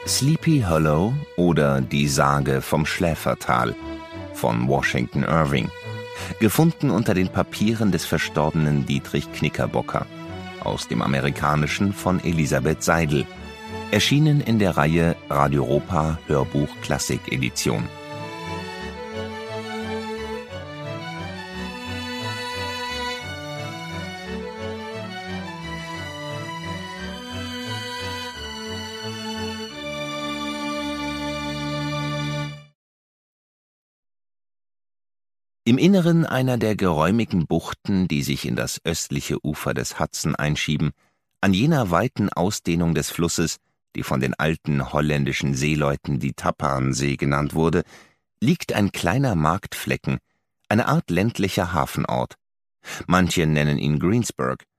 Sleepy Hollow oder Die Sage vom Schläfertal von Washington Irving, gefunden unter den Papieren des verstorbenen Dietrich Knickerbocker, aus dem Amerikanischen von Elisabeth Seidel, erschienen in der Reihe Radio Europa Hörbuch Klassik Edition. Im Inneren einer der geräumigen Buchten, die sich in das östliche Ufer des Hudson einschieben, an jener weiten Ausdehnung des Flusses, die von den alten holländischen Seeleuten die Tappaansee genannt wurde, liegt ein kleiner Marktflecken, eine Art ländlicher Hafenort. Manche nennen ihn Greensburg,